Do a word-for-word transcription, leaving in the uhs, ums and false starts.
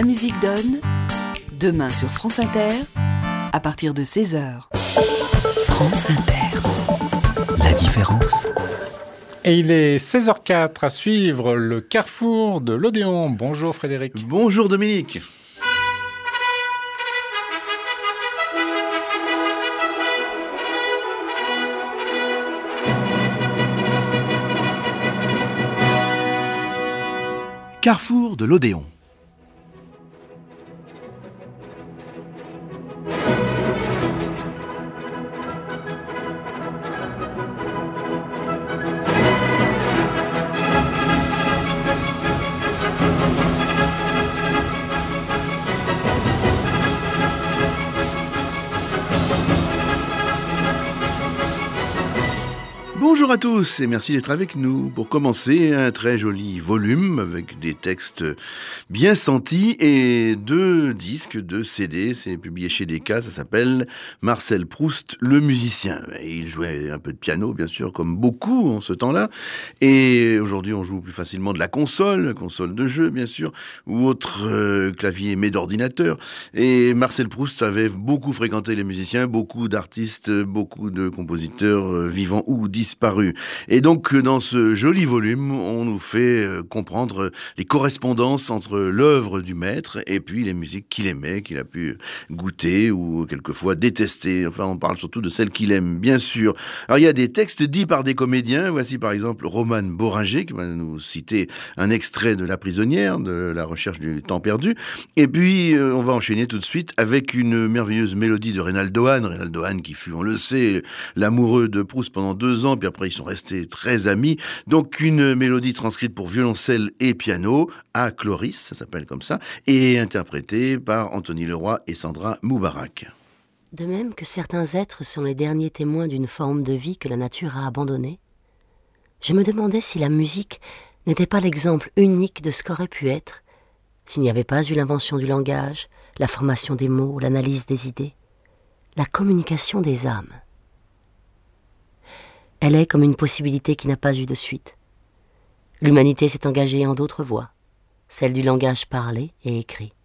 La musique donne, demain sur France Inter, à partir de seize heures. France Inter. La différence. Et il est seize heures quatre à suivre le carrefour de l'Odéon. Bonjour Frédéric. Bonjour Dominique. Carrefour de l'Odéon. Bonjour à tous et merci d'être avec nous. Pour commencer, un très joli volume avec des textes bien sentis et deux disques, deux C D. C'est publié chez Decca, ça s'appelle Marcel Proust, le musicien. Et il jouait un peu de piano, bien sûr, comme beaucoup en ce temps-là. Et aujourd'hui, on joue plus facilement de la console, console de jeu, bien sûr, ou autre euh, clavier, mais d'ordinateur. Et Marcel Proust avait beaucoup fréquenté les musiciens, beaucoup d'artistes, beaucoup de compositeurs euh, vivants ou disparus. Et donc, dans ce joli volume, on nous fait comprendre les correspondances entre l'œuvre du maître et puis les musiques qu'il aimait, qu'il a pu goûter ou quelquefois détester. Enfin, on parle surtout de celles qu'il aime, bien sûr. Alors, il y a des textes dits par des comédiens. Voici par exemple Roman Boringer, qui va nous citer un extrait de La prisonnière, de La recherche du temps perdu. Et puis, euh, on va enchaîner tout de suite avec une merveilleuse mélodie de Reynaldo Hahn. Reynaldo Hahn qui fut, on le sait, l'amoureux de Proust pendant deux ans, puis après ils sont restés très amis. Donc une mélodie transcrite pour violoncelle et piano à Chloris, ça s'appelle comme ça, et interprétée par Anthony Leroy et Sandra Moubarak. De même que certains êtres sont les derniers témoins d'une forme de vie que la nature a abandonnée, je me demandais si la musique n'était pas l'exemple unique de ce qu'aurait pu être s'il n'y avait pas eu l'invention du langage, la formation des mots, l'analyse des idées, la communication des âmes. Elle est comme une possibilité qui n'a pas eu de suite. L'humanité s'est engagée en d'autres voies, celle du langage parlé et écrit.